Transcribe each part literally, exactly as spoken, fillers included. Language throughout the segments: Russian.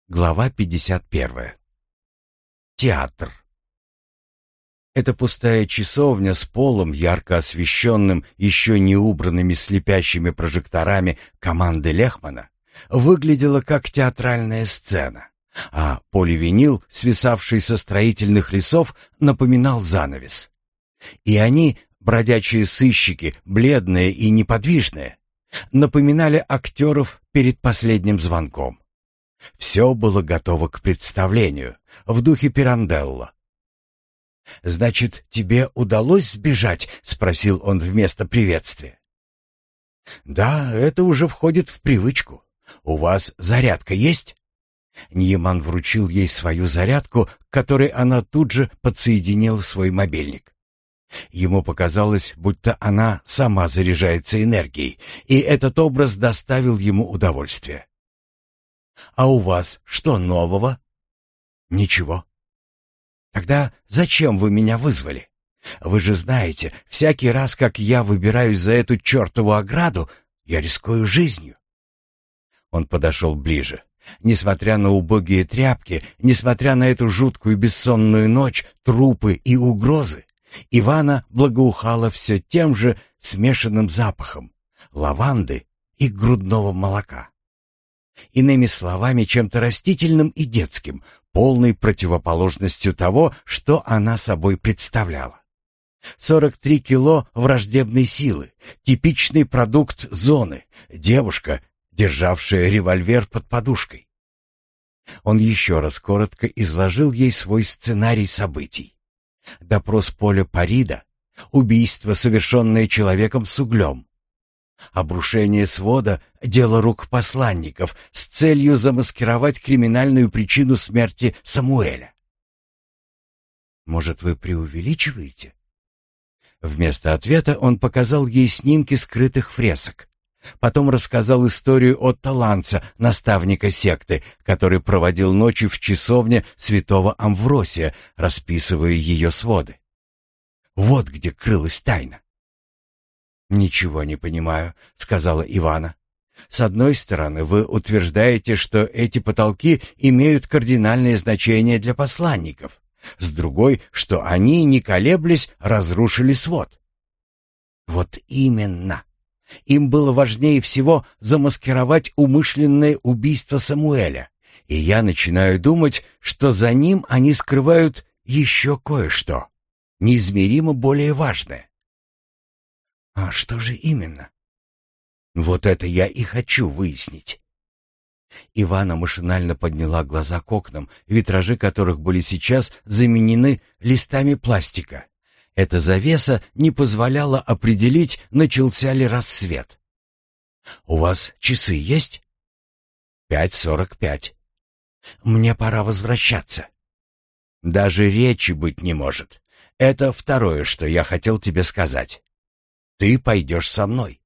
Глава пятьдесят первая. Театр. Эта пустая часовня с полом, ярко освещенным еще не убранными слепящими прожекторами команды Лехмана, выглядела как театральная сцена, а поливинил, свисавший со строительных лесов, напоминал занавес. И они, бродячие сыщики, бледные и неподвижные, напоминали актеров перед последним звонком. Все было готово к представлению, в духе Пиранделло. «Значит, тебе удалось сбежать?» — спросил он вместо приветствия. «Да, это уже входит в привычку. У вас зарядка есть?» Ньяман вручил ей свою зарядку, к которой она тут же подсоединила свой мобильник. Ему показалось, будто она сама заряжается энергией, и этот образ доставил ему удовольствие. «А у вас что нового?» «Ничего». «Тогда зачем вы меня вызвали? Вы же знаете, всякий раз, как я выбираюсь за эту чертову ограду, я рискую жизнью». Он подошел ближе. Несмотря на убогие тряпки, несмотря на эту жуткую бессонную ночь, трупы и угрозы, Ивана благоухала все тем же смешанным запахом лаванды и грудного молока. Иными словами, чем-то растительным и детским, полной противоположностью того, что она собой представляла. сорок три кило враждебной силы, типичный продукт зоны, девушка, державшая револьвер под подушкой. Он еще раз коротко изложил ей свой сценарий событий. Допрос Поля Парида, убийство, совершенное человеком с углем, обрушение свода — дело рук посланников с целью замаскировать криминальную причину смерти Самуэля. «Может, вы преувеличиваете?» Вместо ответа он показал ей снимки скрытых фресок. Потом рассказал историю Отто Ланца, наставника секты, который проводил ночи в часовне святого Амвросия, расписывая ее своды. Вот где крылась тайна. «Ничего не понимаю», — сказала Ивана. «С одной стороны, вы утверждаете, что эти потолки имеют кардинальное значение для посланников. С другой, что они, не колеблясь, разрушили свод». «Вот именно. Им было важнее всего замаскировать умышленное убийство Самуэля, и я начинаю думать, что за ним они скрывают еще кое-что, неизмеримо более важное». «А что же именно?» «Вот это я и хочу выяснить». Ивана машинально подняла глаза к окнам, витражи которых были сейчас заменены листами пластика. Эта завеса не позволяла определить, начался ли рассвет. «У вас часы есть?» «Пять сорок пять». «Мне пора возвращаться». «Даже речи быть не может. Это второе, что я хотел тебе сказать. Ты пойдешь со мной».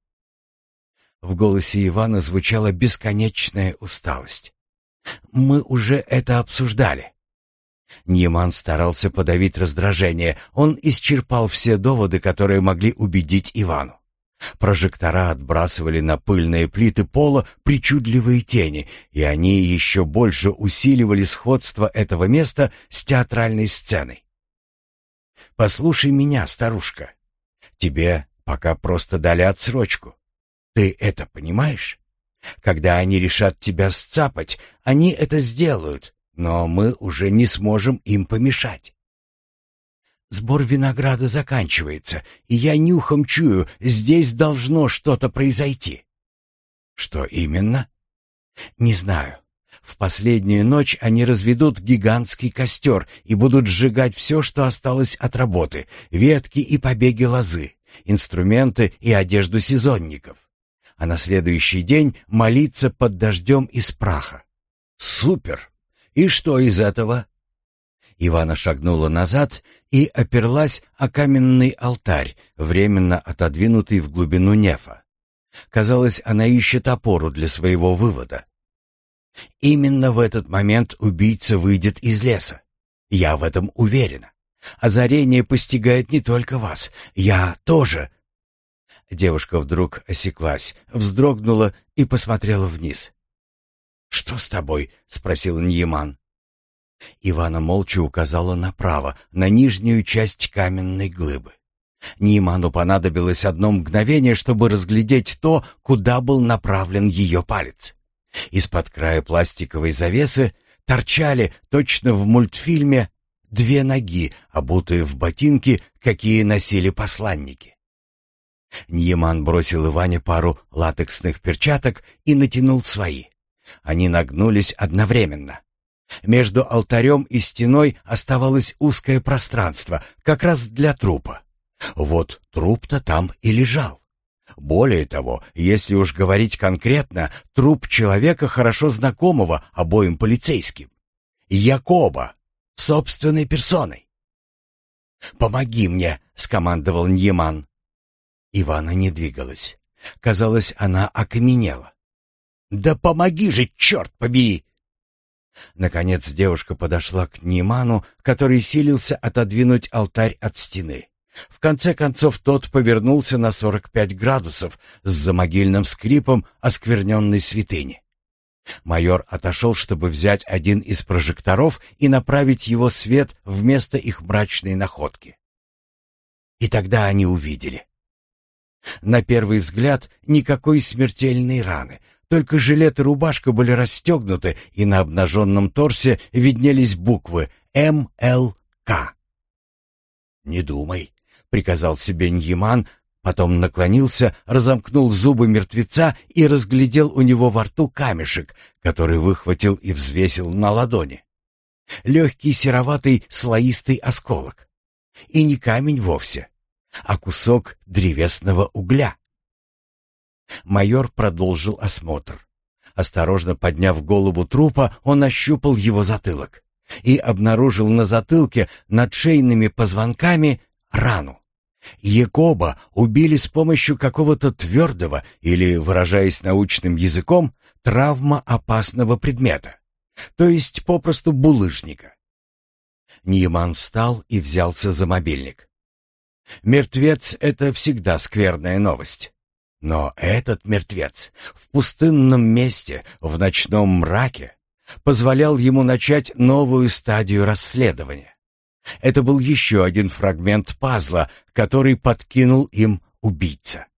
В голосе Ивана звучала бесконечная усталость. «Мы уже это обсуждали». Ньяман старался подавить раздражение. Он исчерпал все доводы, которые могли убедить Ивану. Прожектора отбрасывали на пыльные плиты пола причудливые тени, и они еще больше усиливали сходство этого места с театральной сценой. «Послушай меня, старушка. Тебе пока просто дали отсрочку. Ты это понимаешь? Когда они решат тебя сцапать, они это сделают, но мы уже не сможем им помешать. Сбор винограда заканчивается, и я нюхом чую, здесь должно что-то произойти». «Что именно?» «Не знаю. В последнюю ночь они разведут гигантский костер и будут сжигать все, что осталось от работы, ветки и побеги лозы, инструменты и одежду сезонников. А на следующий день молиться под дождем из праха». «Супер! И что из этого?» Ивана шагнула назад и оперлась о каменный алтарь, временно отодвинутый в глубину нефа. Казалось, она ищет опору для своего вывода. «Именно в этот момент убийца выйдет из леса. Я в этом уверена. Озарение постигает не только вас. Я тоже». Девушка вдруг осеклась, вздрогнула и посмотрела вниз. «Что с тобой?» — спросил Ньяман. Ивана молча указала направо, на нижнюю часть каменной глыбы. Ньяману понадобилось одно мгновение, чтобы разглядеть то, куда был направлен ее палец. Из-под края пластиковой завесы торчали, точно в мультфильме, две ноги, обутые в ботинки, какие носили посланники. Ньяман бросил Иване пару латексных перчаток и натянул свои. Они нагнулись одновременно. Между алтарем и стеной оставалось узкое пространство, как раз для трупа. Вот труп-то там и лежал. Более того, если уж говорить конкретно, труп человека, хорошо знакомого обоим полицейским. Якоба, собственной персоной. «Помоги мне», — скомандовал Ньяман. Ивана не двигалась. Казалось, она окаменела. «Да помоги же, черт побери!» Наконец девушка подошла к Ньяману, который силился отодвинуть алтарь от стены. В конце концов тот повернулся на сорок пять градусов с замогильным скрипом оскверненной святыни. Майор отошел, чтобы взять один из прожекторов и направить его свет вместо их мрачной находки. И тогда они увидели. На первый взгляд никакой смертельной раны, только жилет и рубашка были расстегнуты, и на обнаженном торсе виднелись буквы М Л К. «Не думай», — приказал себе Ньяман, потом наклонился, разомкнул зубы мертвеца и разглядел у него во рту камешек, который выхватил и взвесил на ладони. Легкий сероватый слоистый осколок. И не камень вовсе, а кусок древесного угля. Майор продолжил осмотр. Осторожно подняв голову трупа, он ощупал его затылок и обнаружил на затылке над шейными позвонками рану. Якоба убили с помощью какого-то твердого или, выражаясь научным языком, травмоопасного предмета, то есть попросту булыжника. Ньяман встал и взялся за мобильник. Мертвец — это всегда скверная новость. Но этот мертвец в пустынном месте, в ночном мраке, позволял ему начать новую стадию расследования. Это был еще один фрагмент пазла, который подкинул им убийца.